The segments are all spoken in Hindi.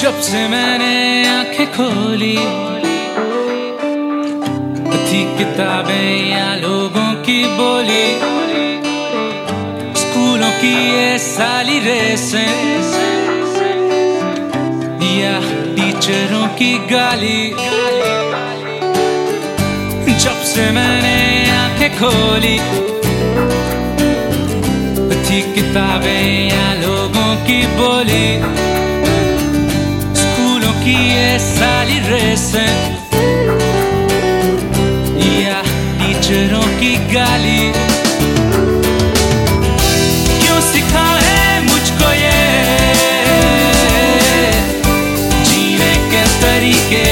जब से मैंने आंखें खोली थी किताबें या लोगों की बोली, स्कूलों की ये साली रेसें या टीचरों की गाली। जब से मैंने आंखें खोली थी किताबें या लोगों की बोली, स्कूलों की ये सारी रेसें या टीचरों की गाली। क्यों सिखा है मुझको ये जीने के तरीके,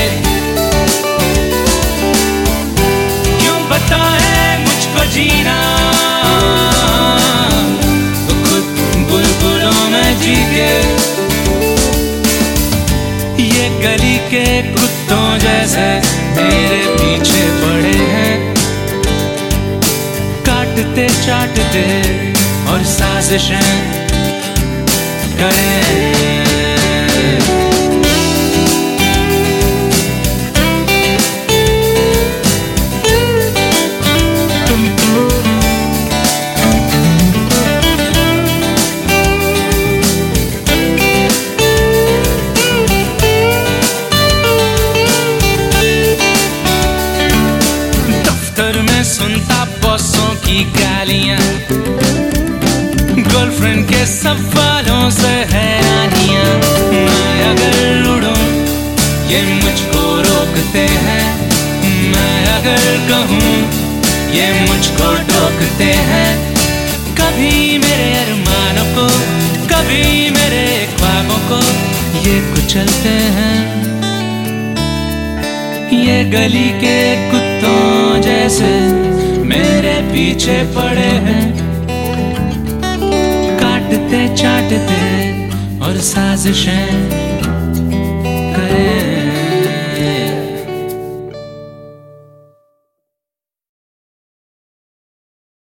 क्यों बताए मुझको जीना तो खुद बुलबुलों में जी के। ये गली के कुत्तों जैसे मेरे पीछे पड़े हैं, काटते चाटते और साजिशें करें। सुनता बॉसों की गालियां, गर्लफ्रेंड के सवालों से हैरानियां। मैं अगर उड़ूं ये मुझको रोकते हैं, मैं अगर कहूँ ये मुझको टोकते हैं। कभी मेरे अरमानों को, कभी मेरे ख्वाबों को ये कुचलते हैं। ये गली के कुत्तों जैसे मेरे पीछे पड़े हैं, काटते चाटते और साजिशें